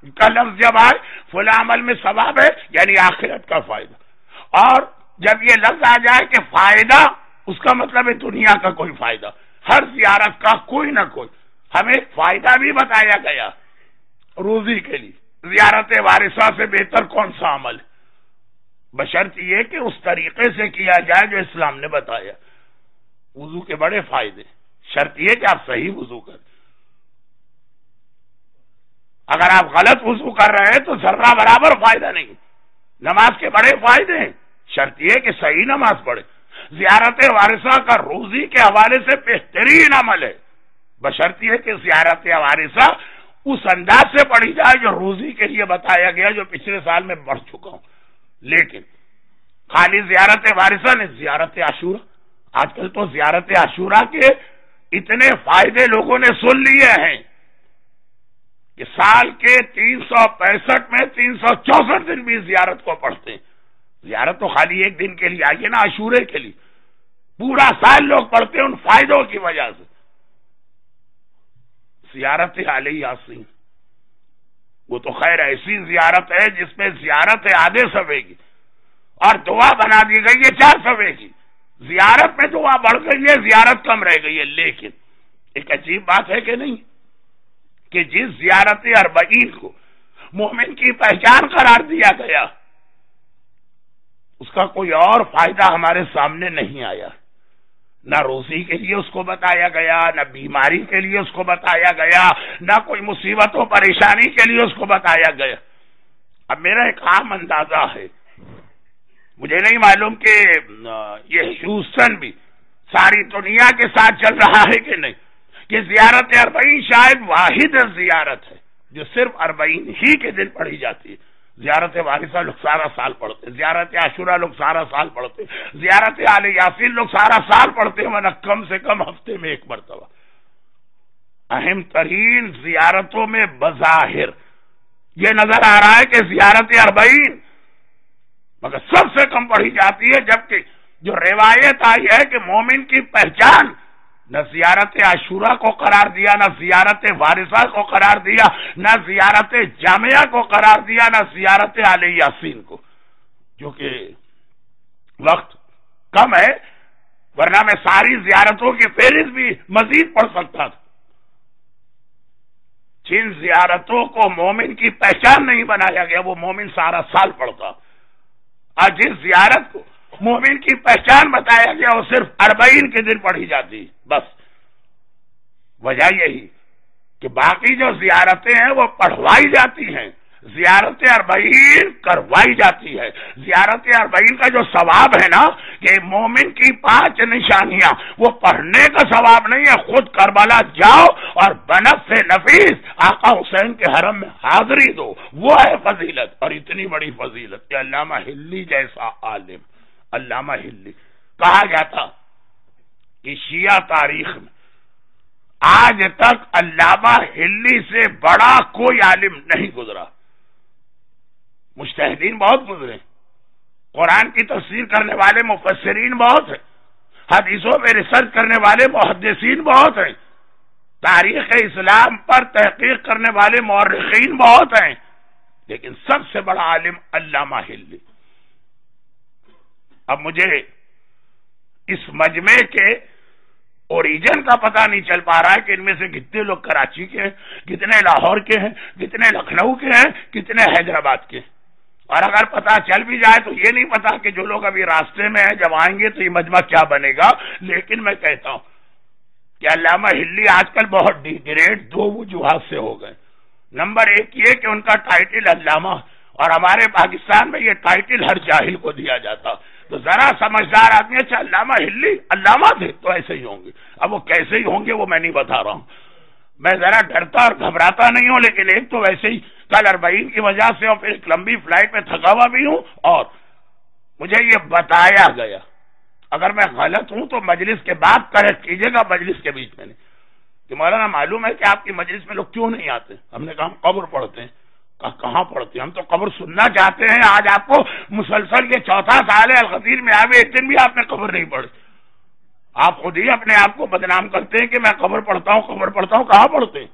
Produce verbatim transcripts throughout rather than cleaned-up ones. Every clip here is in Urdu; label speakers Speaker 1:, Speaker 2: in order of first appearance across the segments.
Speaker 1: کا لفظ جب آئے فلاں عمل میں ثواب ہے یعنی آخرت کا فائدہ، اور جب یہ لفظ آ جائے کہ فائدہ، اس کا مطلب ہے دنیا کا کوئی فائدہ، ہر زیارت کا کوئی نہ کوئی ہمیں فائدہ بھی بتایا گیا روزی کے لیے۔ زیارت وارثہ سے بہتر کون سا عمل ہے؟ بشرط یہ کہ اس طریقے سے کیا جائے جو اسلام نے بتایا۔ وضو کے بڑے فائدے، شرط یہ کہ آپ صحیح وضو کریں۔ اگر آپ غلط وضو کر رہے ہیں تو ذرہ برابر فائدہ نہیں۔ نماز کے بڑے فائدے ہیں، شرط یہ کہ صحیح نماز پڑھے۔ زیارت وارثہ کا روزی کے حوالے سے بہترین عمل ہے، بشرط یہ کہ زیارت وارثہ اس انداز سے پڑھی جائے جو روزی کے لیے بتایا گیا، جو پچھلے سال میں پڑھ چکا ہوں۔ لیکن خالی زیارت وارثہ نے زیارت عاشورہ، آج کل تو زیارت عاشورہ کے اتنے فائدے لوگوں نے سن لیے ہیں کہ سال کے تین سو پینسٹھ میں تین سو چونسٹھ دن بھی زیارت کو پڑھتے ہیں۔ زیارت تو خالی ایک دن کے لیے آئیے نا، عاشورے کے لیے پورا سال لوگ پڑھتے ہیں ان فائدوں کی وجہ سے۔ زیارت علی یاسین، وہ تو خیر ایسی زیارت ہے جس میں زیارت آدھے صفحے کی اور دعا بنا دی گئی ہے چار صفحے کی۔ زیارت میں دعا بڑھ گئی ہے، زیارت کم رہ گئی ہے۔ لیکن ایک عجیب بات ہے کہ نہیں کہ جس زیارت اربعین کو مومن کی پہچان قرار دیا گیا، اس کا کوئی اور فائدہ ہمارے سامنے نہیں آیا۔ نہ روزی کے لیے اس کو بتایا گیا، نہ بیماری کے لیے اس کو بتایا گیا، نہ کوئی مصیبت و پریشانی کے لیے اس کو بتایا گیا۔ اب میرا ایک عام اندازہ ہے، مجھے نہیں معلوم کہ یہ ہیوسٹن بھی ساری دنیا کے ساتھ چل رہا ہے کہ نہیں، کہ زیارت اربعین شاید واحد زیارت ہے جو صرف اربعین ہی کے دن پڑھی جاتی ہے۔ زیارت وارثہ لوگ سارا سال پڑھتے، زیارت عاشورہ لوگ سارا سال پڑھتے، زیارت آل یاسین لوگ سارا سال پڑھتے، ورنہ کم سے کم ہفتے میں ایک مرتبہ۔ اہم ترین زیارتوں میں بظاہر یہ نظر آ رہا ہے کہ زیارت اربعین مگر سب سے کم پڑھی جاتی ہے، جبکہ جو روایت آئی ہے کہ مومن کی پہچان نہ زیارت عاشورہ کو قرار دیا، نہ زیارت وارثہ کو قرار دیا، نہ زیارت جامعہ کو قرار دیا، نہ زیارت آل یاسین کو، جو کہ وقت کم ہے ورنہ میں ساری زیارتوں کی فہرست بھی مزید پڑھ سکتا تھا۔ جن زیارتوں کو مومن کی پہچان نہیں بنایا گیا وہ مومن سارا سال پڑھتا، اور جس زیارت کو مومن کی پہچان بتایا گیا وہ صرف اربعین کے دن پڑھی جاتی۔ بس وجہ یہی کہ باقی جو زیارتیں ہیں وہ پڑھوائی جاتی ہیں، زیارت اربعین کروائی جاتی ہے۔ زیارت اربعین کا جو ثواب ہے نا کہ مومن کی پانچ نشانیاں، وہ پڑھنے کا ثواب نہیں ہے، خود کربلا جاؤ اور بنفس نفیس آقا حسین کے حرم میں حاضری دو، وہ ہے فضیلت۔ اور اتنی بڑی فضیلت کہ علامہ ہلی جیسا عالم، علامہ ہلی کہا جاتا کہ شیعہ تاریخ میں آج تک علامہ ہلی سے بڑا کوئی عالم نہیں گزرا۔ مجتہدین بہت گزرے، قرآن کی تفسیر کرنے والے مفسرین بہت ہیں، حدیثوں میں ریسرچ کرنے والے محدثین بہت ہیں، تاریخ اسلام پر تحقیق کرنے والے مورخین بہت ہیں، لیکن سب سے بڑا عالم علامہ ہلی۔ اب مجھے اس مجمع کے اوریجن کا پتہ نہیں چل پا رہا ہے کہ ان میں سے کتنے لوگ کراچی کے ہیں، کتنے لاہور کے ہیں، کتنے لکھنؤ کے ہیں، کتنے حیدرآباد کے ہیں۔ اور اگر پتہ چل بھی جائے تو یہ نہیں پتا کہ جو لوگ ابھی راستے میں ہیں جب آئیں گے تو یہ مجمع کیا بنے گا۔ لیکن میں کہتا ہوں کہ علامہ ہلی آج کل بہت ڈیگریڈ دو وجوہات سے ہو گئے۔ نمبر ایک یہ کہ ان کا ٹائٹل علامہ، اور ہمارے پاکستان میں یہ ٹائٹل ہر جاہل کو دیا جاتا، تو ذرا سمجھدار آدمی اچھا علامہ ہلی علامہ تھے تو ایسے ہی ہوں گے، اب وہ کیسے ہی ہوں گے وہ میں نہیں بتا رہا ہوں، میں ذرا ڈرتا اور گھبراتا نہیں ہوں، لیکن ایک تو ویسے ہی کل اربعین کی وجہ سے اور پھر ایک لمبی فلائٹ میں تھکا ہوا بھی ہوں، اور مجھے یہ بتایا گیا، اگر میں غلط ہوں تو مجلس کے بعد کریکٹ کیجیے گا، مجلس کے بیچ میں نہیں، کہ مولانا معلوم ہے کہ آپ کی مجلس میں لوگ کیوں نہیں آتے؟ ہم نے کہا ہم قبر پڑھتے ہیں۔ کہاں پڑھتے ہیں؟ ہم تو قبر سننا چاہتے ہیں۔ آج آپ کو مسلسل یہ چوتھا سال ہے الغدیر میں آئے، ایک دن بھی آپ نے قبر نہیں پڑھی۔ آپ خود ہی اپنے آپ کو بدنام کرتے ہیں کہ میں قبر پڑھتا ہوں قبر پڑھتا ہوں کہاں پڑھتے ہیں؟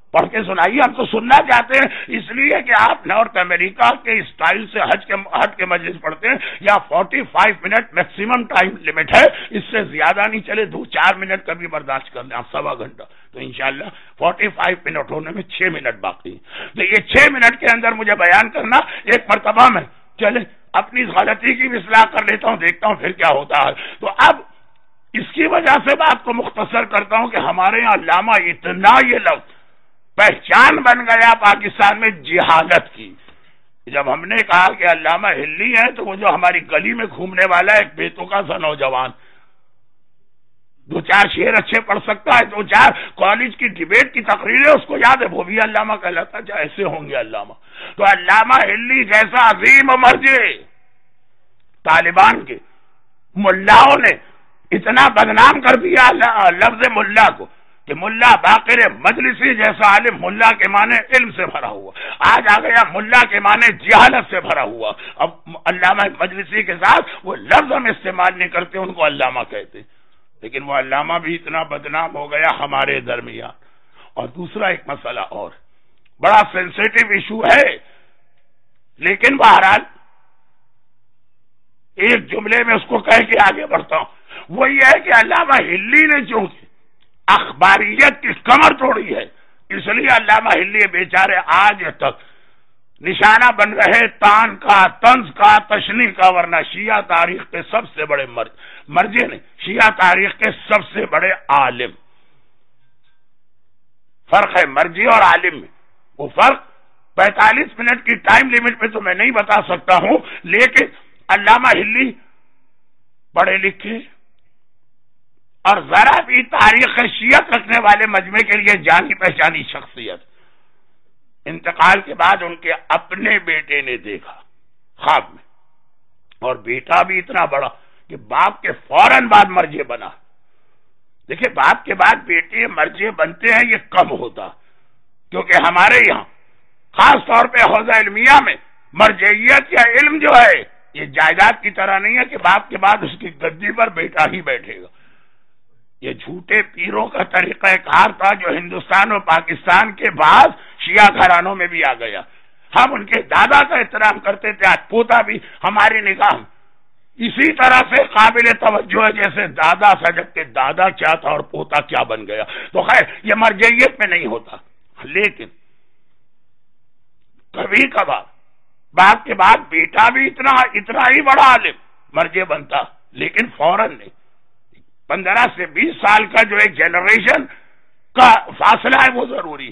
Speaker 1: پڑھ کے سنائیے، ہم تو سننا چاہتے ہیں، اس لیے کہ آپ نارتھ امریکہ کے اسٹائل سے حج کے حج کے مجلس پڑھتے ہیں، یا forty five minute maximum time limit ہے، اس سے زیادہ نہیں چلے، دو چار منٹ کا بھی برداشت کر لیں آپ، سوا گھنٹہ، تو انشاءاللہ فورٹی فائیو منٹ ہونے میں چھ منٹ باقی، تو یہ چھ منٹ کے اندر مجھے بیان کرنا، ایک مرتبہ میں چلے اپنی غلطی کی بھی اصلاح کر لیتا ہوں، دیکھتا ہوں پھر کیا ہوتا ہے۔ تو اب اس کی وجہ سے بات کو مختصر کرتا ہوں کہ ہمارے یہاں علامہ اتنا یہ لفظ پہچان بن گیا پاکستان میں جہالت کی۔ جب ہم نے کہا کہ علامہ ہلی ہے تو وہ جو ہماری گلی میں گھومنے والا ایک بیتوکا سا نوجوان دو چار شعر اچھے پڑھ سکتا ہے، دو چار کالج کی ڈیبیٹ کی تقریریں اس کو یاد ہے، وہ بھی علامہ کہلاتا ہے، ایسے ہوں گے علامہ۔ تو علامہ ہلی جیسا عظیم مرجع طالبان کے ملاؤں نے اتنا بدنام کر دیا لفظ ملا کو کہ ملا باقر مجلسی جیسا عالم، ملا کے معنی علم سے بھرا ہوا، آج آ گیا ملا کے معنی جہالت سے بھرا ہوا۔ اب علامہ مجلسی کے ساتھ وہ لفظ ہم استعمال نہیں کرتے، ان کو علامہ کہتے، لیکن وہ علامہ بھی اتنا بدنام ہو گیا ہمارے درمیان۔ اور دوسرا ایک مسئلہ اور بڑا سینسیٹیو ایشو ہے، لیکن بہرحال ایک جملے میں اس کو کہہ کے آگے بڑھتا ہوں، وہ یہ ہے کہ علامہ ہلی نے چونکہ اخباریت کی کمر توڑی ہے، اس لیے علامہ ہلی بیچارے آج تک نشانہ بن رہے تان کا، طنز کا، تشنیع کا، ورنہ شیعہ تاریخ کے سب سے بڑے مرج مرجع نے، شیعہ تاریخ کے سب سے بڑے عالم۔ فرق ہے مرجع اور عالم میں، وہ فرق پینتالیس منٹ کی ٹائم لیمٹ پہ تو میں نہیں بتا سکتا ہوں، لیکن علامہ ہلی پڑھے لکھے اور ذرا بھی تاریخ شیعت رکھنے والے مجمع کے لیے جانی پہچانی شخصیت۔ انتقال کے بعد ان کے اپنے بیٹے نے دیکھا خواب میں، اور بیٹا بھی اتنا بڑا کہ باپ کے فوراً بعد مرجع بنا۔ دیکھیں باپ کے بعد بیٹے مرجع بنتے ہیں، یہ کم ہوتا، کیونکہ ہمارے یہاں خاص طور پہ حوزہ علمیہ میں مرجعیت یا علم جو ہے یہ جائیداد کی طرح نہیں ہے کہ باپ کے بعد اس کی گدی پر بیٹا ہی بیٹھے گا۔ یہ جھوٹے پیروں کا طریقہ کار تھا جو ہندوستان اور پاکستان کے بعد شیعہ گھرانوں میں بھی آ گیا۔ ہم ان کے دادا کا احترام کرتے تھے، آج پوتا بھی ہماری نگاہ اسی طرح سے قابل توجہ ہے جیسے دادا تھا، جبکہ دادا کیا تھا اور پوتا کیا بن گیا۔ تو خیر یہ مرجعیت میں نہیں ہوتا، لیکن کبھی کبھار باپ کے بعد بیٹا بھی اتنا اتنا ہی بڑا عالم مرجع بنتا، لیکن فوراً نہیں۔ پندرہ سے بیس سال کا جو ایک جنریشن کا فاصلہ ہے وہ ضروری،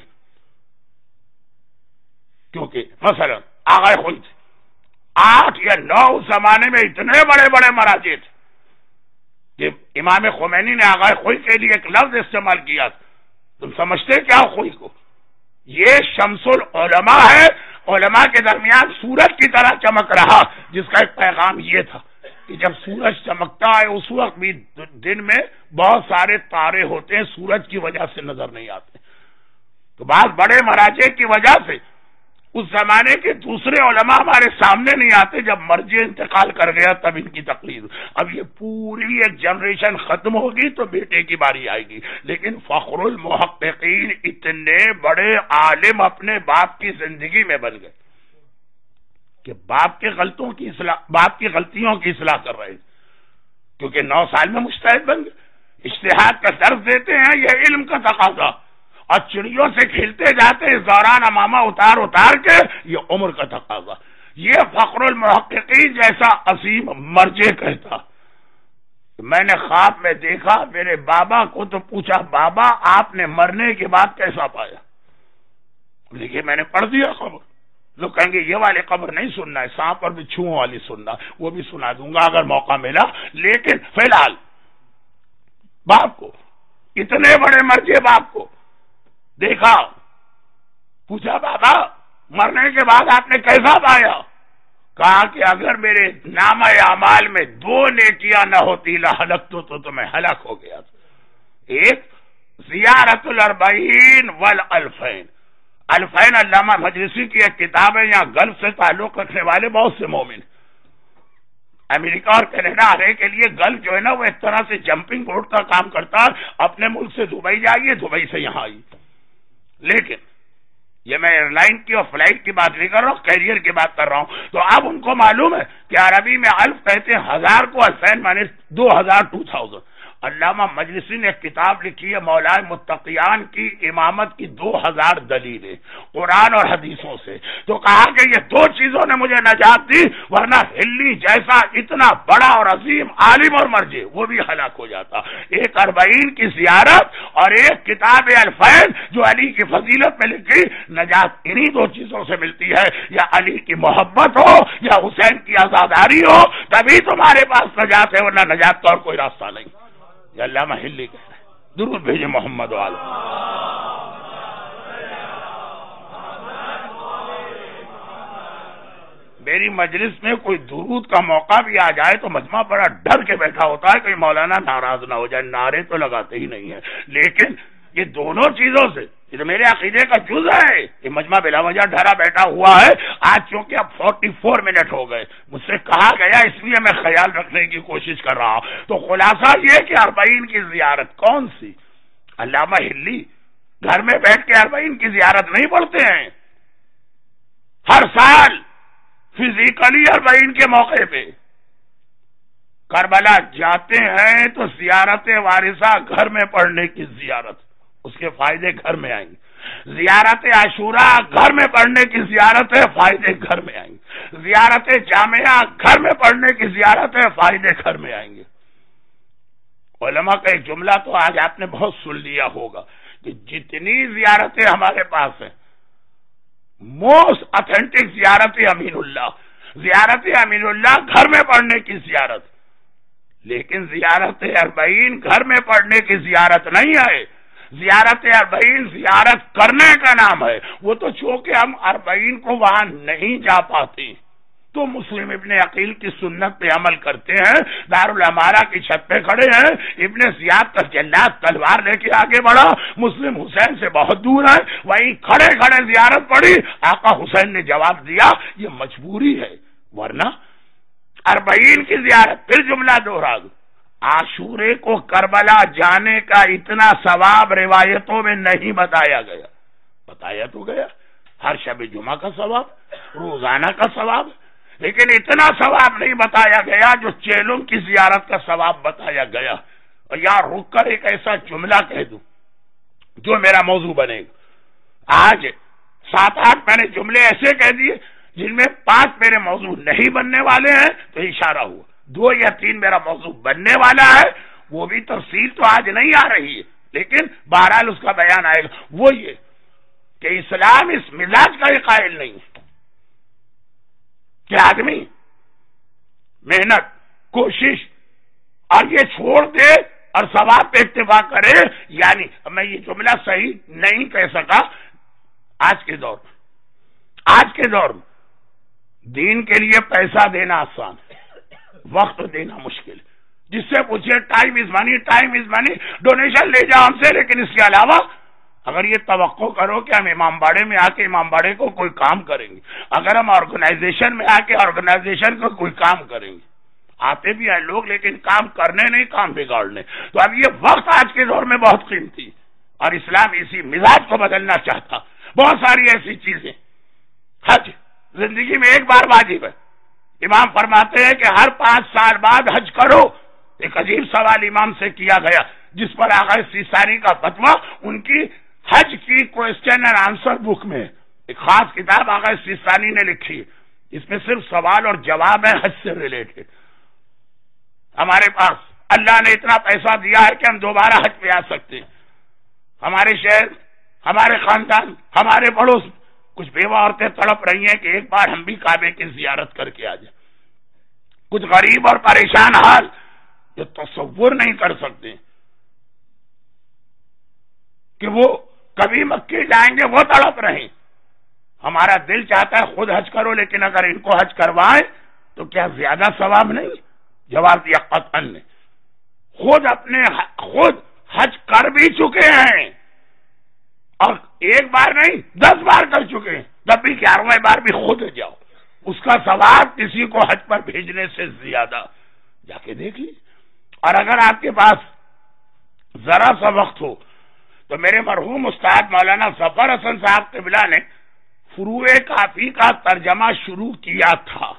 Speaker 1: کیونکہ مثلا آغا خوئی تھے، آٹھ یا نو اس زمانے میں اتنے بڑے بڑے مراجع تھے کہ امام خمینی نے آغا خوئی کے لیے ایک لفظ استعمال کیا تھا، تم سمجھتے کیا خوئی کو؟ یہ شمس العلماء ہے، علماء کے درمیان سورج کی طرح چمک رہا، جس کا ایک پیغام یہ تھا کہ جب سورج چمکتا ہے اس وقت بھی دن میں بہت سارے تارے ہوتے ہیں، سورج کی وجہ سے نظر نہیں آتے۔ تو بعض بڑے مراجع کی وجہ سے اس زمانے کے دوسرے علماء ہمارے سامنے نہیں آتے، جب مرجع انتقال کر گیا تب ان کی تقلید۔ اب یہ پوری ایک جنریشن ختم ہوگی تو بیٹے کی باری آئے گی، لیکن فخر المحققین اتنے بڑے عالم اپنے باپ کی زندگی میں بن گئے کہ باپ کے غلطوں کی اصلاح باپ کی غلطیوں کی اصلاح کر رہے، کیونکہ نو سال میں مجتہد بن گئے، اجتہاد کا درس دیتے ہیں، یہ علم کا تقاضا، اور چڑیوں سے کھیلتے جاتے اس دوران امامہ اتار اتار کے، یہ عمر کا تقاضا۔ یہ فخر المحققین جیسا عظیم مرجع کہتا، میں نے خواب میں دیکھا، میرے بابا کو تو پوچھا بابا آپ نے مرنے کے بعد کیسا پایا؟ لیکن میں نے پڑھ دیا خبر۔ لوگ کہیں گے یہ والے خبر نہیں سننا ہے، سانپ اور بچھوؤں والی سننا، وہ بھی سنا دوں گا اگر موقع ملا، لیکن فی الحال باپ کو، اتنے بڑے مرجع باپ کو دیکھا، پوچھا بابا مرنے کے بعد آپ نے کیسا پایا؟ کہا کہ اگر میرے نامہ اعمال میں دو نیکیاں نہ ہوتی لہلکت تو تو میں ہلاک ہو گیا تھا۔ ایک زیارت الاربعین والالفین، الفین علامہ مجلسی کی ایک کتاب ہے، یہاں گلف سے تعلق رکھنے والے بہت سے مومن، امریکہ اور کینیڈا آنے کے لیے گلف جو ہے نا وہ ایک طرح سے جمپنگ بورڈ کا کام کرتا، اپنے ملک سے دبئی جائیے، دبئی سے یہاں آئی، لیکن یہ میں ایئر لائن کی اور فلائٹ کی بات نہیں کر رہا ہوں، کیریئر کی بات کر رہا ہوں. تو اب ان کو معلوم ہے کہ عربی میں الف کہتے ہیں ہزار کو، الفین مانے دو ہزار، ٹو تھاؤزینڈ. علامہ مجلسی نے ایک کتاب لکھی ہے مولائے متقیان کی امامت کی دو ہزار دلیلیں قرآن اور حدیثوں سے. تو کہا کہ یہ دو چیزوں نے مجھے نجات دی، ورنہ ہلی جیسا اتنا بڑا اور عظیم عالم اور مرجع وہ بھی ہلاک ہو جاتا. ایک اربعین کی زیارت اور ایک کتاب الفین جو علی کی فضیلت میں لکھی. نجات انہی دو چیزوں سے ملتی ہے، یا علی کی محبت ہو یا حسین کی آزاداری ہو، تبھی تمہارے پاس نجات ہے، ورنہ نجات کا اور کوئی راستہ نہیں. یہ علامہ ہلی کہہ رہے ہیں. درود بھیجے محمد والے. میری مجلس میں کوئی درود کا موقع بھی آ جائے تو مجمع بڑا ڈر کے بیٹھا ہوتا ہے کہ مولانا ناراض نہ ہو جائے. نعرے تو لگاتے ہی نہیں ہیں، لیکن یہ دونوں چیزوں سے یہ تو میرے عقیدے کا جز ہے. یہ مجمع بلا وجہ ڈرا بیٹھا ہوا ہے. آج چونکہ اب فورٹی فور منٹ ہو گئے، مجھ سے کہا گیا اس لیے میں خیال رکھنے کی کوشش کر رہا ہوں. تو خلاصہ یہ کہ اربعین کی زیارت کون سی؟ علامہ ہلی گھر میں بیٹھ کے اربعین کی زیارت نہیں پڑھتے ہیں. ہر سال فزیکلی اربعین کے موقع پہ کربلا جاتے ہیں تو زیارت وارثہ گھر میں پڑھنے کی زیارت، اس کے فائدے گھر میں آئیں گے. زیارت عاشورہ گھر میں پڑھنے کی زیارت ہے، فائدے گھر میں آئیں گے. زیارت جامعہ گھر میں پڑھنے کی زیارت ہے، فائدے گھر میں آئیں گے. علماء کا ایک جملہ تو آج آپ نے بہت سن لیا ہوگا کہ جتنی زیارتیں ہمارے پاس ہیں، موسٹ اتھینٹک زیارت امین اللہ، زیارت امین اللہ گھر میں پڑھنے کی زیارت. لیکن زیارت اربعین گھر میں پڑھنے کی زیارت نہیں ہے. زیارت اربعین زیارت کرنے کا نام ہے. وہ تو چونکہ ہم اربعین کو وہاں نہیں جا پاتے تو مسلم ابن عقیل کی سنت پہ عمل کرتے ہیں. دارالعمارہ کی چھت پہ کھڑے ہیں، ابن زیاد کا جلاد تلوار لے کے آگے بڑھا، مسلم حسین سے بہت دور ہے، وہیں کھڑے کھڑے زیارت پڑھی. آقا حسین نے جواب دیا یہ مجبوری ہے، ورنہ اربعین کی زیارت. پھر جملہ دوہرا دو، عاشورے کو کربلا جانے کا اتنا ثواب روایتوں میں نہیں بتایا گیا. بتایا تو گیا ہر شب جمعہ کا ثواب، روزانہ کا ثواب، لیکن اتنا ثواب نہیں بتایا گیا جو چیلوں کی زیارت کا ثواب بتایا گیا. اور یہاں رک کر ایک ایسا جملہ کہہ دوں جو میرا موضوع بنے گا. آج سات آٹھ میں نے جملے ایسے کہہ دیے جن میں پانچ میرے موضوع نہیں بننے والے ہیں تو اشارہ ہوا. دو یا تین میرا موضوع بننے والا ہے، وہ بھی تفصیل تو آج نہیں آ رہی ہے، لیکن بہرحال اس کا بیان آئے گا. وہ یہ کہ اسلام اس مزاج کا ہی قائل نہیں ہے کہ آدمی محنت، کوشش اور یہ چھوڑ دے اور ثواب پہ اتفاق کرے. یعنی میں یہ جملہ صحیح نہیں کہہ سکا. آج کے دور میں آج کے دور میں دین کے لیے پیسہ دینا آسان ہے، وقت دینا مشکل. جس سے پوچھئے time is money, time is money, donation لے جاؤ ہم سے، لیکن اس کے علاوہ اگر یہ توقع کرو کہ ہم امام باڑے میں آ کے امام باڑے کو کوئی کام کریں گے، اگر ہم آرگنائزیشن میں آ کے آرگنائزیشن کو کوئی کام کریں گے، آتے بھی ہیں لوگ لیکن کام کرنے نہیں، کام بگاڑنے. تو اب یہ وقت آج کے دور میں بہت قیمتی، اور اسلام اسی مزاج کو بدلنا چاہتا. بہت ساری ایسی چیزیں. حج زندگی میں ایک بار واجب ہے. امام فرماتے ہیں کہ ہر پانچ سال بعد حج کرو. ایک عجیب سوال امام سے کیا گیا جس پر آغا سیستانی کا فتویٰ ان کی حج کی کوسچن اینڈ آنسر بک میں ایک خاص کتاب آغا سیستانی نے لکھی. اس میں صرف سوال اور جواب ہے حج سے ریلیٹڈ. ہمارے پاس اللہ نے اتنا پیسہ دیا ہے کہ ہم دوبارہ حج پہ آ سکتے ہیں. ہمارے شہر، ہمارے خاندان، ہمارے پڑوس کچھ بیوہ عورتیں تڑپ رہی ہیں کہ ایک بار ہم بھی کعبے کی زیارت کر کے آ جائیں. کچھ غریب اور پریشان حال جو تصور نہیں کر سکتے کہ وہ کبھی مکے جائیں گے، وہ تڑپ رہے ہیں. ہمارا دل چاہتا ہے خود حج کرو، لیکن اگر ان کو حج کروائیں تو کیا زیادہ ثواب نہیں؟ جواب دیا قطعاً نے. خود اپنے خود حج کر بھی چکے ہیں اور ایک بار نہیں دس بار کر چکے ہیں، تب بھی گیارہویں بار بھی خود جاؤ، اس کا ثواب کسی کو حج پر بھیجنے سے زیادہ. جا کے دیکھ لی. اور اگر آپ کے پاس ذرا سا وقت ہو تو میرے مرحوم استاد مولانا ظفر حسن صاحب قبلہ نے فروع کافی کا ترجمہ شروع کیا تھا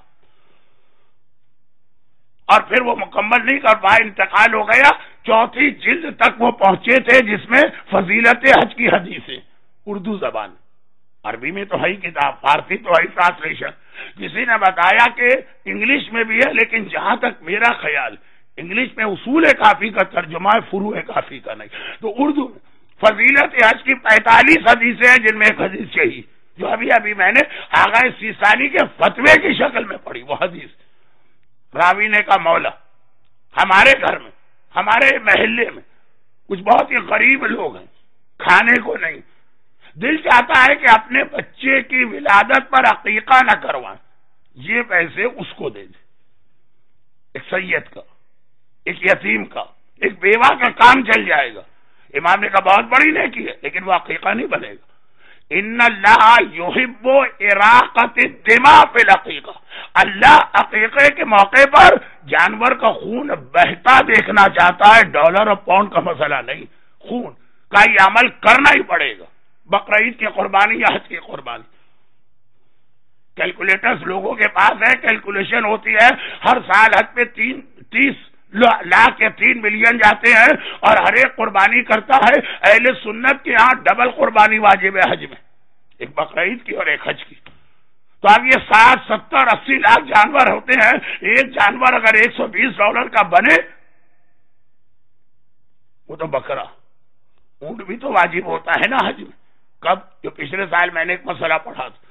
Speaker 1: اور پھر وہ مکمل نہیں کر پائے، انتقال ہو گیا، چوتھی جلد تک وہ پہنچے تھے جس میں فضیلت حج کی حدیثیں اردو زبان، عربی میں تو ہے کتاب، فارسی تو ہے ٹرانسلیشن، کسی نے بتایا کہ انگلش میں بھی ہے، لیکن جہاں تک میرا خیال انگلش میں اصول کافی کا ترجمہ ہے، فروع کافی کا نہیں، تو اردو میں فضیلت حج کی پینتالیس حدیثیں ہیں جن میں ایک حدیث یہی جو ابھی ابھی میں نے آغا سیستانی کے فتوے کی شکل میں پڑھی، وہ حدیث راوی نے کہا مولا ہمارے گھر میں ہمارے محلے میں کچھ بہت ہی غریب لوگ ہیں، کھانے کو نہیں، دل چاہتا ہے کہ اپنے بچے کی ولادت پر عقیقہ نہ کروائیں، یہ پیسے اس کو دے دیں، ایک سید کا، ایک یتیم کا، ایک بیوہ کا کام چل جائے گا۔ امام نے کہا بہت بڑی نیکی ہے، لیکن وہ عقیقہ نہیں بنے گا۔ ان اللہ یحب اراقۃ الدماء فی العقیقہ، اللہ عقیقے کے موقع پر جانور کا خون بہتا دیکھنا چاہتا ہے، ڈالر اور پاؤنڈ کا مسئلہ نہیں، خون کا یہ عمل کرنا ہی پڑے گا، بقرعید کی قربانی یا حج کی قربانی۔ کیلکولیٹرز لوگوں کے پاس ہے، کیلکولیشن ہوتی ہے، ہر سال حج پہ تین تیس لاکھ یا تین ملین جاتے ہیں اور ہر ایک قربانی کرتا ہے، اہل سنت کے ہاں ڈبل قربانی واجب ہے حج میں، ایک بقرعید کی اور ایک حج کی۔ تو اب یہ ساٹھ ستر اسی لاکھ جانور ہوتے ہیں، ایک جانور اگر ایک سو بیس ڈالر کا بنے، وہ تو بکرا، اونٹ بھی تو واجب ہوتا ہے نا حج میں۔ کب؟ جو پچھلے سال میں نے ایک مسئلہ پڑھا تھا،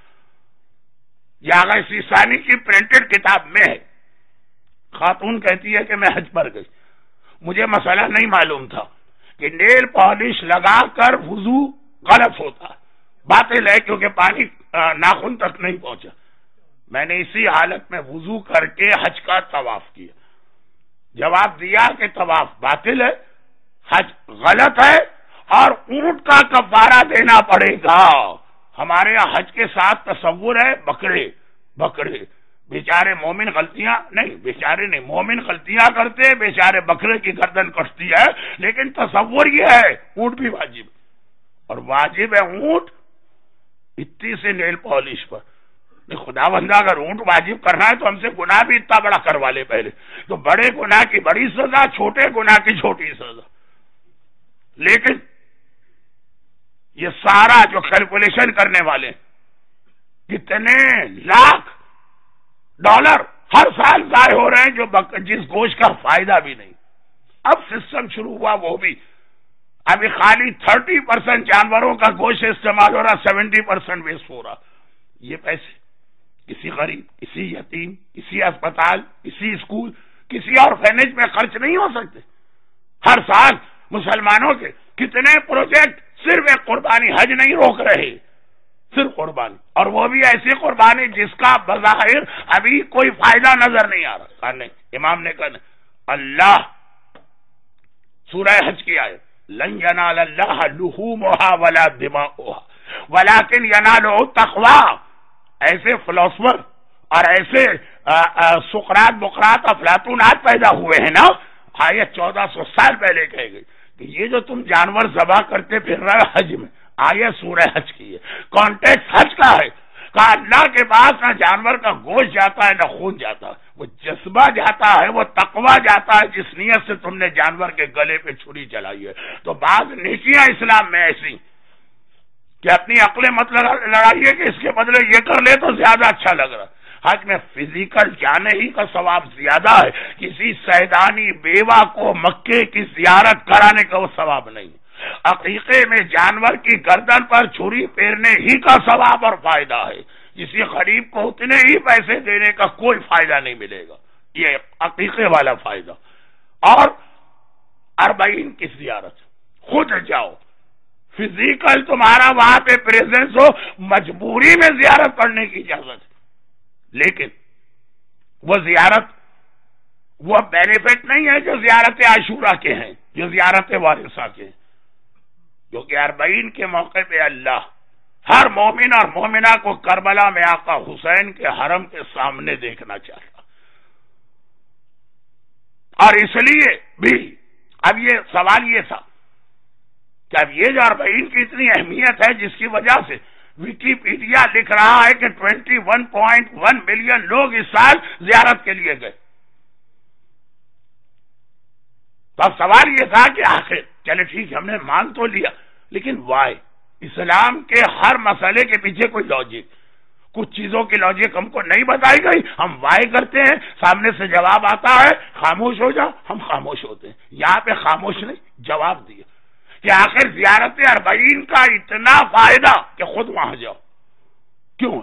Speaker 1: یہ آغا سیستانی کی پرنٹڈ کتاب میں ہے، خاتون کہتی ہے کہ میں حج پر گئی، مجھے مسئلہ نہیں معلوم تھا کہ نیل پالش لگا کر وضو غلط ہوتا، باطل ہے کیونکہ پانی ناخن تک نہیں پہنچا، میں نے اسی حالت میں وضو کر کے حج کا طواف کیا، جواب دیا کہ طواف باطل ہے، حج غلط ہے اور اونٹ کا کفارہ دینا پڑے گا۔ ہمارے یہاں حج کے ساتھ تصور ہے بکرے، بکرے بیچارے مومن غلطیاں نہیں، بیچارے نہیں، مومن غلطیاں کرتے، بیچارے بکرے کی گردن کٹتی ہے، لیکن تصور یہ ہے اونٹ بھی واجب، اور واجب ہے اونٹ اتنی سے نیل پالش پر۔ خدا بندہ اگر اونٹ واجب کرنا ہے تو ہم سے گناہ بھی اتنا بڑا کروا لے پہلے، تو بڑے گناہ کی بڑی سزا، چھوٹے گناہ کی چھوٹی سزا۔ لیکن یہ سارا جو کیلکولیشن کرنے والے کتنے لاکھ ڈالر ہر سال ضائع ہو رہے ہیں جو جس گوشت کا فائدہ بھی نہیں۔ اب سسٹم شروع ہوا وہ بھی، ابھی خالی تھرٹی پرسینٹ جانوروں کا گوشت استعمال ہو رہا، سیونٹی پرسینٹ ویسٹ ہو رہا۔ یہ پیسے کسی غریب، کسی یتیم، کسی اسپتال، کسی اسکول، کسی اور فینج میں خرچ نہیں ہو سکتے۔ ہر سال مسلمانوں کے کتنے پروجیکٹ صرف ایک قربانی، حج نہیں روک رہے، صرف قربانی، اور وہ بھی ایسی قربانی جس کا بظاہر ابھی کوئی فائدہ نظر نہیں آ رہا۔ نہیں، امام نے کہا اللہ سورہ حج کی آیت لن ینال اللہ لحومھا ولا دماؤھا ولکن ینالہ التقوی، ایسے فلسفر اور ایسے سقراط بقراط افلاطون آج پیدا ہوئے ہیں نا، آیت چودہ سو سال پہلے کہہ گئی کہ یہ جو تم جانور ذبح کرتے پھر رہے حج میں، آیت سورہ حج کی ہے، کانٹیکٹ حج کا ہے، کہا اللہ کے پاس نہ جانور کا گوشت جاتا ہے نہ خون جاتا ہے، وہ جذبہ جاتا ہے، وہ تقوی جاتا ہے جس نیت سے تم نے جانور کے گلے پہ چھری چلائی ہے۔ تو بعض نیکیاں اسلام میں ایسی کہ اپنی عقلیں مت لڑائیے کہ اس کے بدلے یہ کر لے تو زیادہ اچھا لگ رہا۔ حج میں فزیکل جانے ہی کا ثواب زیادہ ہے، کسی سیدانی بیوہ کو مکے کی زیارت کرانے کا وہ ثواب نہیں۔ عقیقے میں جانور کی گردن پر چھری پھیرنے ہی کا ثواب اور فائدہ ہے، کسی غریب کو اتنے ہی پیسے دینے کا کوئی فائدہ نہیں ملے گا، یہ عقیقے والا فائدہ۔ اور اربعین کی زیارت خود جاؤ، فزیکل تمہارا وہاں پہ پریزنس ہو، مجبوری میں زیارت پڑھنے کی اجازت ہے، لیکن وہ زیارت وہ بینیفٹ نہیں ہے جو زیارت عاشورہ کے ہیں، جو زیارت وارثہ کے ہیں، کیونکہ اربعین کے موقع پہ اللہ ہر مومن اور مومنہ کو کربلا میں آقا حسین کے حرم کے سامنے دیکھنا چاہتا، اور اس لیے بھی اب یہ سوال یہ تھا کہ اب یہ جو اربعین کی اتنی اہمیت ہے جس کی وجہ سے ویکیپیڈیا لکھ رہا ہے کہ twenty one point one million لوگ اس سال زیارت کے لیے گئے. تو اب سوال یہ تھا کہ آخر چلے ٹھیک ہے ہم نے مان تو لیا، لیکن وائی؟ اسلام کے ہر مسئلے کے پیچھے کوئی لاجک، کچھ چیزوں کی لاجک ہم کو نہیں بتائی گئی، ہم وائی کرتے ہیں، سامنے سے جواب آتا ہے خاموش ہو جاؤ، ہم خاموش ہوتے ہیں. یہاں پہ خاموش نہیں، جواب دیا کہ آخر زیارت اربعین کا اتنا فائدہ کہ خود وہاں جاؤ کیوں؟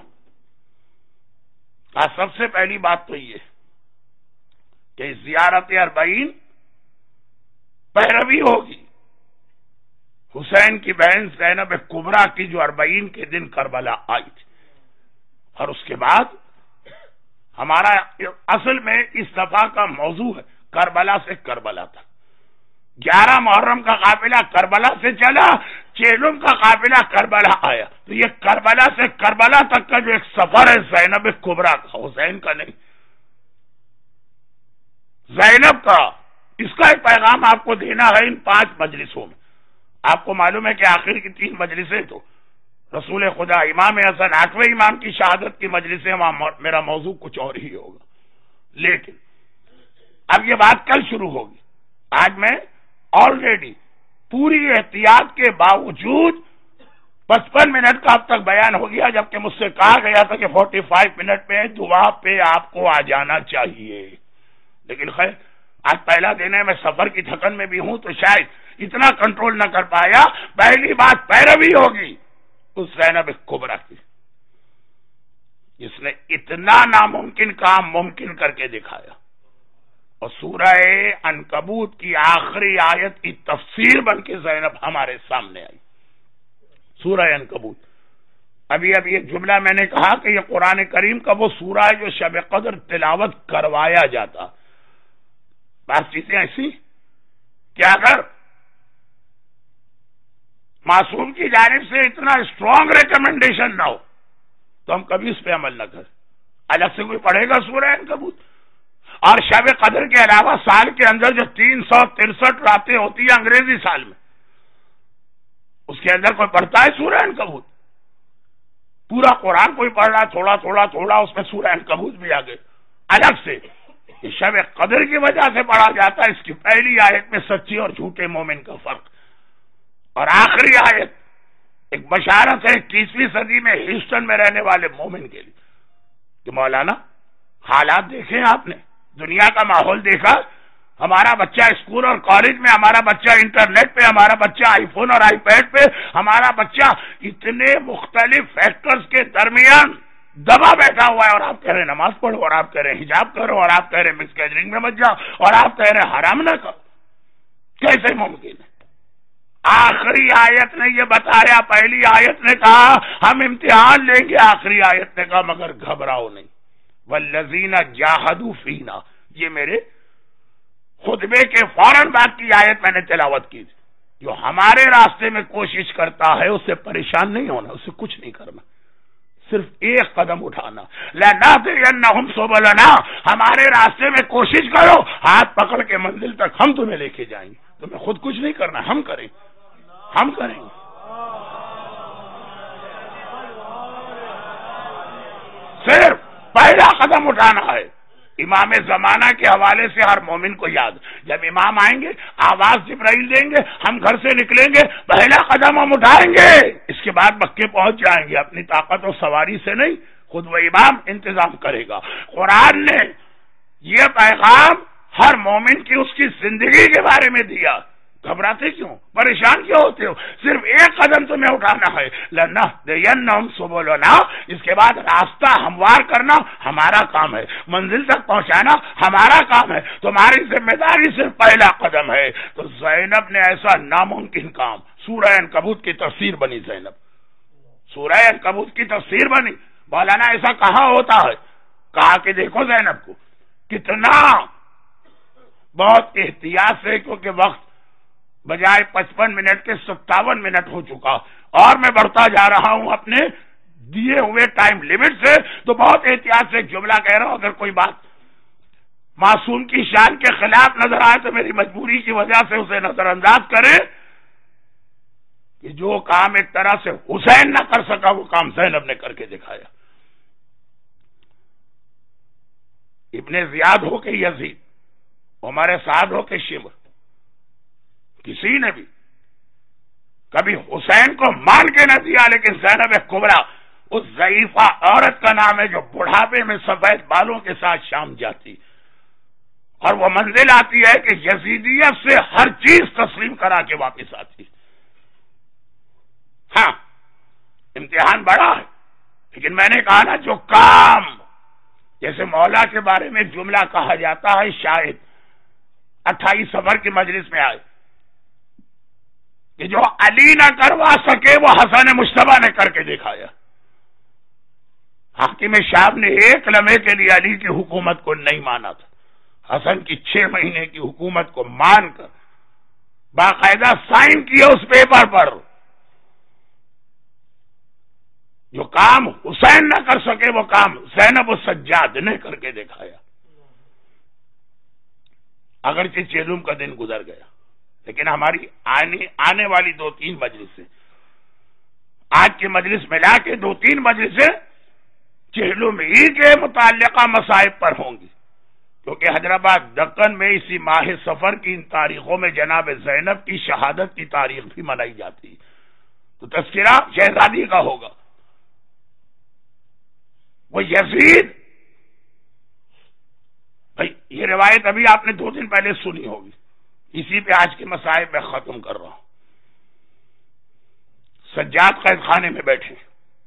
Speaker 1: آج سب سے پہلی بات تو یہ کہ زیارت اربعین پیروی ہوگی حسین کی بہن زینب کبریٰ کی جو اربعین کے دن کربلا آئی تھی. اور اس کے بعد ہمارا اصل میں اس دفعہ کا موضوع ہے کربلا سے کربلا تک. گیارہ محرم کا قافلہ کربلا سے چلا، چیلم کا قافلہ کربلا آیا، تو یہ کربلا سے کربلا تک کا جو ایک سفر ہے زینب کبریٰ کا، حسین کا نہیں، زینب کا، اس کا ایک پیغام آپ کو دینا ہے ان پانچ مجلسوں میں. آپ کو معلوم ہے کہ آخر کی تین مجلسیں تو رسول خدا امام حسن آٹھویں امام کی شہادت کی مجلسیں، وہاں میرا موضوع کچھ اور ہی ہوگا. لیکن اب یہ بات کل شروع ہوگی. آج میں آلریڈی پوری احتیاط کے باوجود پچپن منٹ کا اب تک بیان ہو گیا، جبکہ مجھ سے کہا گیا تھا کہ فورٹی فائیو منٹ میں دعا پہ آپ کو آ جانا چاہیے. لیکن خیر آج پہلا دن ہے، میں سفر کی تھکن میں بھی ہوں تو شاید اتنا کنٹرول نہ کر پایا. پہلی بات پیروی ہوگی اس زینب کبریٰ کی جس نے اتنا ناممکن کام ممکن کر کے دکھایا. اور سورہ عنکبوت کی آخری آیت کی تفسیر بن کے زینب ہمارے سامنے آئی. سورہ عنکبوت، ابھی ابھی ایک جملہ میں نے کہا کہ یہ قرآن کریم کا وہ سورہ ہے جو شب قدر تلاوت کروایا جاتا. بات چیزیں ایسی کہ اگر معصوم کی جانب سے اتنا اسٹرانگ ریکمنڈیشن نہ ہو تو ہم کبھی اس پہ عمل نہ کریں. الگ سے کوئی پڑھے گا سورہ عنکبوت؟ اور شب قدر کے علاوہ سال کے اندر جو تین سو ترسٹھ راتیں ہوتی ہیں انگریزی سال میں، اس کے اندر کوئی پڑھتا ہے سورہ عنکبوت؟ پورا قرآن کوئی پڑھ رہا تھوڑا تھوڑا تھوڑا، اس میں سورہ عنکبوت بھی آ گئے. الگ سے یہ شب قدر کی وجہ سے پڑھا جاتا ہے. اس کی پہلی آیت میں سچے اور جھوٹے مومن کا فرق، اور آخری آیت ایک بشارت ہے اکیسویں صدی میں ہیوسٹن میں رہنے والے مومن کے لیے کہ مولانا حالات دیکھیں، آپ نے دنیا کا ماحول دیکھا، ہمارا بچہ اسکول اور کالج میں، ہمارا بچہ انٹرنیٹ پہ، ہمارا بچہ آئی فون اور آئی پیڈ پہ، ہمارا بچہ اتنے مختلف فیکٹرز کے درمیان دبا بیٹھا ہوا ہے، اور آپ کہہ رہے ہیں نماز پڑھو، اور آپ کہہ رہے ہیں حجاب کرو، اور آپ کہہ رہے ہیں مس گیدرنگ میں مت جاؤ، اور آپ کہہ رہے ہیں حرام نہ کرو. کیسے ممکن ہے؟ آخری آیت نے یہ بتایا. پہلی آیت نے کہا ہم امتحان لیں گے، آخری آیت نے کہا مگر گھبراؤ نہیں. والذین جاہدوا فینا، یہ میرے خطبے کے فوراً بعد کی آیت میں نے تلاوت کی تھی. جو ہمارے راستے میں کوشش کرتا ہے اسے پریشان نہیں ہونا، اسے کچھ نہیں کرنا، صرف ایک قدم اٹھانا. لَنَهْدِيَنَّهُمْ سُبُلَنَا، ہمارے راستے میں کوشش کرو، ہاتھ پکڑ کے منزل تک ہم تمہیں لے کے جائیں گے. تمہیں خود کچھ نہیں کرنا، ہم کریں ہم کریں گے. صرف پہلا قدم اٹھانا ہے. امام زمانہ کے حوالے سے ہر مومن کو یاد، جب امام آئیں گے آواز جبرائیل دیں گے، ہم گھر سے نکلیں گے، پہلا قدم ہم اٹھائیں گے، اس کے بعد مکے پہنچ جائیں گے. اپنی طاقت و سواری سے نہیں، خود وہ امام انتظام کرے گا. قرآن نے یہ پیغام ہر مومن کی اس کی زندگی کے بارے میں دیا. گھبراتے کیوں، پریشان کیوں ہوتے ہو؟ صرف ایک قدم تمہیں اٹھانا ہے. لَنَهْدِيَنَّهُمْ سُبُلَنَا، اس کے بعد راستہ ہموار کرنا ہمارا کام ہے، منزل تک پہنچانا ہمارا کام ہے. تمہاری ذمہ داری صرف پہلا قدم ہے. تو زینب نے ایسا ناممکن کام، سورہ عنکبوت کی تفسیر بنی زینب، سورہ عنکبوت کی تفسیر بنی. مولانا ایسا کہاں ہوتا ہے؟ کہا کہ دیکھو زینب کو کتنا بہت احتیاط سے، کیونکہ وقت بجائے پچپن منٹ کے ستاون منٹ ہو چکا اور میں بڑھتا جا رہا ہوں اپنے دیے ہوئے ٹائم لمٹ سے، تو بہت احتیاط سے ایک جملہ کہہ رہا ہوں. اگر کوئی بات معصوم کی شان کے خلاف نظر آئے تو میری مجبوری کی وجہ سے اسے نظر انداز کرے. کہ جو کام ایک طرح سے حسین نہ کر سکا وہ کام زینب نے کر کے دکھایا. ابن زیاد ہو کے یزید، عمر سعد ہو کے شمر، کسی نے بھی کبھی حسین کو مان کے نہ دیا. لیکن زینب کبریٰ اس ضعیفہ عورت کا نام ہے جو بڑھاپے میں سفید بالوں کے ساتھ شام جاتی اور وہ منزل آتی ہے کہ یزیدیت سے ہر چیز تسلیم کرا کے واپس آتی. ہاں امتحان بڑا ہے، لیکن میں نے کہا نا جو کام، جیسے مولا کے بارے میں جملہ کہا جاتا ہے، شاید اٹھائیس صفر کی مجلس میں آئے کہ جو علی نہ کروا سکے وہ حسن مجتبیٰ نے کر کے دکھایا. حاکم شام نے ایک لمحے کے لیے علی کی حکومت کو نہیں مانا تھا، حسن کی چھ مہینے کی حکومت کو مان کر باقاعدہ سائن کیا اس پیپر پر. جو کام حسین نہ کر سکے وہ کام زینب السجاد نے کر کے دکھایا. اگرچہ چیلوم کا دن گزر گیا، لیکن ہماری آنے آنے والی دو تین مجلسیں، آج کی مجلس ملا کے دو تین مجلسیں چہلم ہی کے متعلقہ مصائب پر ہوں گی، کیونکہ حیدرآباد دکن میں اسی ماہ سفر کی ان تاریخوں میں جناب زینب کی شہادت کی تاریخ بھی منائی جاتی، تو تذکرہ شہزادی کا ہوگا. وہ یزید، بھائی یہ روایت ابھی آپ نے دو دن پہلے سنی ہوگی، اسی پہ آج کے مسائل میں ختم کر رہا ہوں. سجاد قید خانے میں بیٹھے،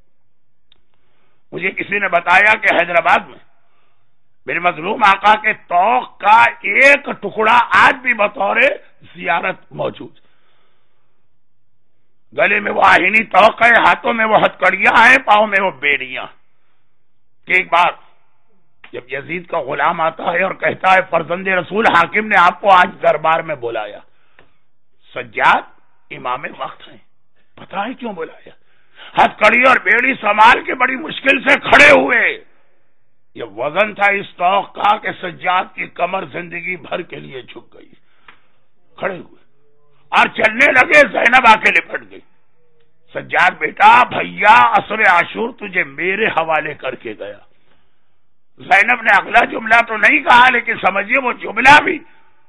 Speaker 1: مجھے کسی نے بتایا کہ حیدرآباد میں میرے مظلوم آقا کے توق کا ایک ٹکڑا آج بھی بطور زیارت موجود، گلے میں وہ آہینی توق ہے، ہاتھوں میں وہ ہتکڑیاں ہیں، پاؤں میں وہ بیڑیاں. کہ ایک بار جب یزید کا غلام آتا ہے اور کہتا ہے فرزند رسول حاکم نے آپ کو آج دربار میں بلایا، سجاد امام وقت ہیں، پتہ ہے کیوں بلایا؟ ہتکڑی اور بیڑی سنبھال کے بڑی مشکل سے کھڑے ہوئے. یہ وزن تھا اس توق کا کہ سجاد کی کمر زندگی بھر کے لیے جھک گئی. کھڑے ہوئے اور چلنے لگے، زینب آ کے لپٹ گئی. سجاد بیٹا، بھیا عصر عاشور تجھے میرے حوالے کر کے گیا. زینب نے اگلا جملہ تو نہیں کہا، لیکن سمجھیے وہ جملہ بھی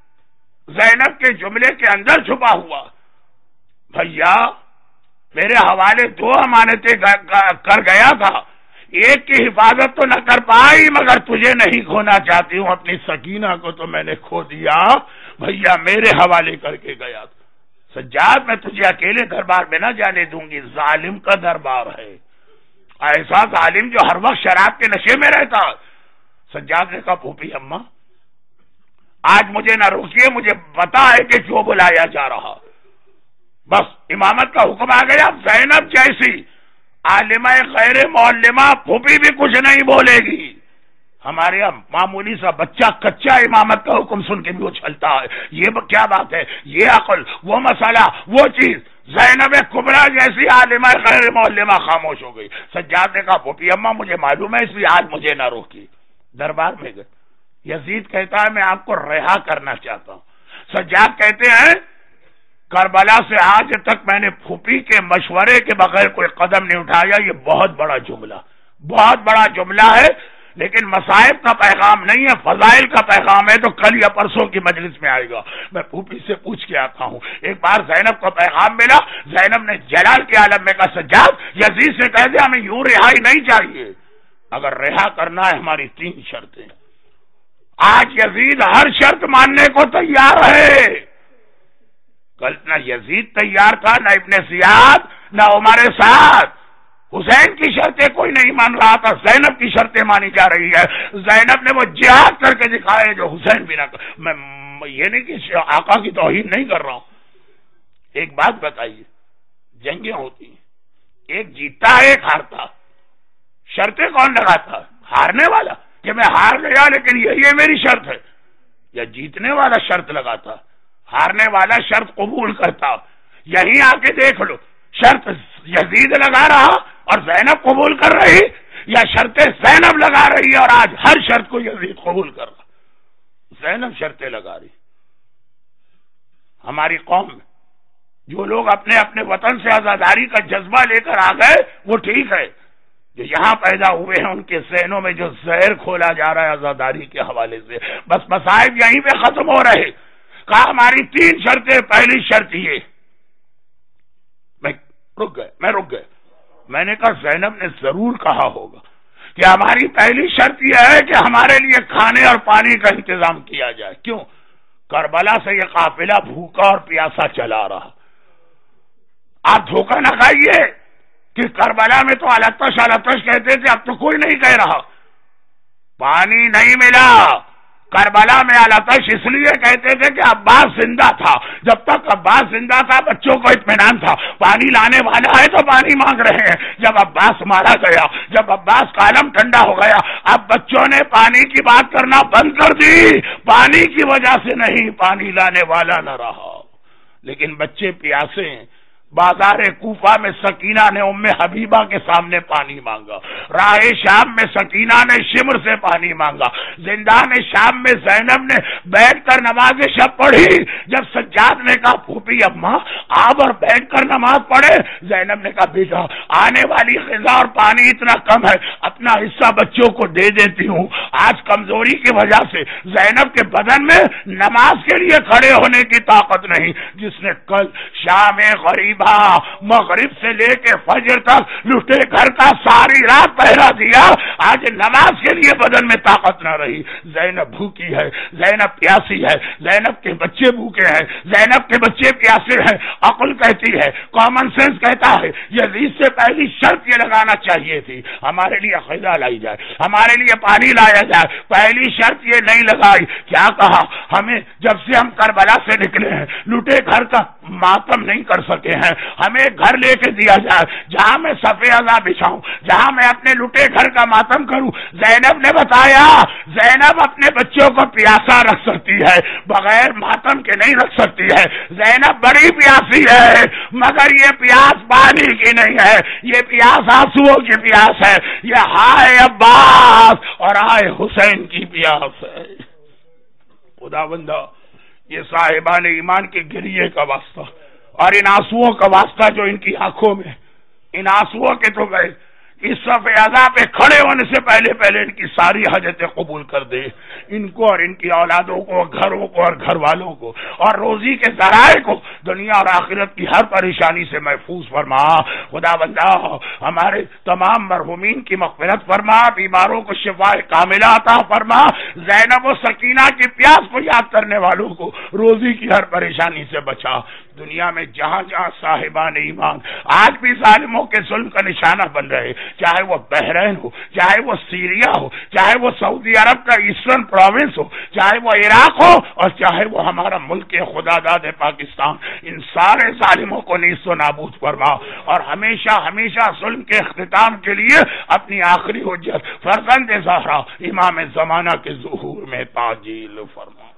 Speaker 1: زینب کے جملے کے اندر چھپا ہوا. بھیا میرے حوالے دو امانتیں کر گیا تھا، ایک کی حفاظت تو نہ کر پائی مگر تجھے نہیں کھونا چاہتی ہوں، اپنی سکینہ کو تو میں نے کھو دیا، بھیا میرے حوالے کر کے گیا تھا. سجاد میں تجھے اکیلے دربار میں نہ جانے دوں گی، ظالم کا دربار ہے، ایسا ظالم جو ہر وقت شراب کے نشے میں رہتا. سجاد نے کہا پھوپھی اماں آج مجھے نہ روکیے، مجھے پتا ہے کہ کیوں بلایا جا رہا. بس امامت کا حکم آ گیا. زینب جیسی عالمہ غیر معلمہ پھوپھی بھی کچھ نہیں بولے گی. ہمارے یہاں معمولی سا بچہ کچا امامت کا حکم سن کے بھی وہ چلتا ہے. یہ کیا بات ہے، یہ عقل، وہ مسئلہ، وہ چیز. زینب کبریٰ جیسی عالمہ غیر معلمہ خاموش ہو گئی. سجاد نے کہا پھوپھی اماں مجھے معلوم ہے، اس لیے آج مجھے نہ روکی. دربار میں گئے. یزید کہتا ہے میں آپ کو رہا کرنا چاہتا ہوں. سجاد کہتے ہیں کربلا سے آج تک میں نے پھوپھی کے مشورے کے بغیر کوئی قدم نہیں اٹھایا. یہ بہت بڑا جملہ، بہت بڑا جملہ ہے، لیکن مصائب کا پیغام نہیں ہے، فضائل کا پیغام ہے. تو کل یا پرسوں کی مجلس میں آئے گا. میں پھوپھی سے پوچھ کے آتا ہوں. ایک بار زینب کو پیغام ملا، زینب نے جلال کے عالم میں کہا سجاد یزید سے کہہ دیا ہمیں یوں رہائی نہیں چاہیے، اگر رہا کرنا ہے ہماری تین شرطیں. آج یزید ہر شرط ماننے کو تیار ہے. کل نہ یزید تیار تھا، نہ ابن زیاد، نہ عمر سعد. حسین کی شرطیں کوئی نہیں مان رہا تھا، زینب کی شرطیں مانی جا رہی ہے. زینب نے وہ جہاد کر کے دکھائے جو حسین بھی نہ کر. میں یہ نہیں کہ آقا کی توہین نہیں کر رہا ہوں. ایک بات بتائیے، جنگیں ہوتی ہیں، ایک جیتتا ہے ایک ہارتا. شرطیں کون لگاتا؟ ہارنے والا، کہ میں ہار گیا لیکن یہی ہے میری شرط ہے. یا جیتنے والا شرط لگاتا؟ ہارنے والا شرط قبول کرتا. یہیں آ کے دیکھ لو، شرط یزید لگا رہا اور زینب قبول کر رہی، یا شرطیں زینب لگا رہی ہے اور آج ہر شرط کو یزید قبول کر رہا. زینب شرطیں لگا رہی. ہماری قوم میں جو لوگ اپنے اپنے وطن سے آزاداری کا جذبہ لے کر آ گئے وہ ٹھیک ہے، جو یہاں پیدا ہوئے ہیں ان کے ذہنوں میں جو زہر کھولا جا رہا ہے آزاداری کے حوالے سے، بس مصائب یہیں پہ ختم ہو رہے۔ کہا ہماری تین شرطیں، پہلی شرط یہ، میں رک گئے میں رک گئے میں نے کہا زینب نے ضرور کہا ہوگا کہ ہماری پہلی شرط یہ ہے کہ ہمارے لیے کھانے اور پانی کا انتظام کیا جائے۔ کیوں؟ کربلا سے یہ قافلہ بھوکا اور پیاسا چلا رہا۔ آپ دھوکہ نہ کھائیے کہ کربلا میں تو التش التش کہتے تھے، اب تو کوئی نہیں کہہ رہا۔ پانی نہیں ملا۔ کربلا میں التش اس لیے کہتے تھے کہ عباس زندہ تھا، جب تک عباس زندہ تھا بچوں کو اطمینان تھا، پانی لانے والا ہے تو پانی مانگ رہے ہیں۔ جب عباس مارا گیا، جب عباس کا عالم ٹھنڈا ہو گیا، اب بچوں نے پانی کی بات کرنا بند کر دی۔ پانی کی وجہ سے نہیں، پانی لانے والا نہ رہا، لیکن بچے پیاسے ہیں۔ بازار کوفہ میں سکینہ نے ام حبیبہ کے سامنے پانی مانگا، راہ شام میں سکینہ نے شمر سے پانی مانگا، زندان شام میں زینب نے بیٹھ کر نماز شب پڑھی۔ جب سجاد نے کہا پھوپھی اماں آپ اور بیٹھ کر نماز پڑھے، زینب نے کہا بیٹا آنے والی غذا اور پانی اتنا کم ہے، اپنا حصہ بچوں کو دے دیتی ہوں۔ آج کمزوری کی وجہ سے زینب کے بدن میں نماز کے لیے کھڑے ہونے کی طاقت نہیں، جس نے کل شام غریب مغرب سے لے کے فجر تک لٹے گھر کا ساری رات پہرا دیا، آج نماز کے لیے بدن میں طاقت نہ رہی۔ زینب بھوکی ہے، زینب پیاسی ہے، زینب کے بچے بھوکے ہیں، زینب کے بچے پیاسے ہیں۔ عقل کہتی ہے، کامن سینس کہتا ہے یزید سے پہلی شرط یہ لگانا چاہیے تھی ہمارے لیے غذا لائی جائے، ہمارے لیے پانی لایا جائے۔ پہلی شرط یہ نہیں لگائی، کیا کہا ہمیں جب سے ہم کربلا سے نکلے ہیں لٹے گھر کا ماتم نہیں کر سکے ہیں، ہمیں گھر لے کے دیا جائے جہاں میں صفے ازا بچھاؤں، جہاں میں اپنے لٹے گھر کا ماتم کروں۔ زینب نے بتایا زینب اپنے بچوں کو پیاسا رکھ سکتی ہے، بغیر ماتم کے نہیں رکھ سکتی ہے۔ زینب بڑی پیاسی ہے، مگر یہ پیاس پانی کی نہیں ہے، یہ پیاس آنسوؤں کی پیاس ہے، یہ ہائے عباس اور ہائے حسین کی پیاس ہے۔ خدا بندہ یہ صاحبان ایمان کے گریے کا واسطہ اور ان آنسوؤں کا واسطہ جو ان کی آنکھوں میں، ان آنسوؤں کے تو گئے، اس صفحے اعضاء پہ کھڑے ہونے سے پہلے پہلے ان کی ساری حاجتیں قبول کر دے، ان کو اور ان کی اولادوں کو، گھروں کو اور گھر والوں کو اور روزی کے ذرائع کو دنیا اور آخرت کی ہر پریشانی سے محفوظ فرما۔ خدا بندہ ہمارے تمام مرحومین کی مغفرت فرما، بیماروں کو شفاء کاملہ عطا فرما، زینب و سکینہ کی پیاس کو یاد کرنے والوں کو روزی کی ہر پریشانی سے بچا۔ دنیا میں جہاں جہاں صاحبان ایمان آج بھی ظالموں کے ظلم کا نشانہ بن رہے، چاہے وہ بحرین ہو، چاہے وہ سیریا ہو، چاہے وہ سعودی عرب کا ایسٹرن پروونس ہو، چاہے وہ عراق ہو اور چاہے وہ ہمارا ملک خدا داد پاکستان، ان سارے ظالموں کو نیست و نابود فرما اور ہمیشہ ہمیشہ ظلم کے اختتام کے لیے اپنی آخری حجت فرزند زہرا امام زمانہ کے ظہور میں تعجیل فرما۔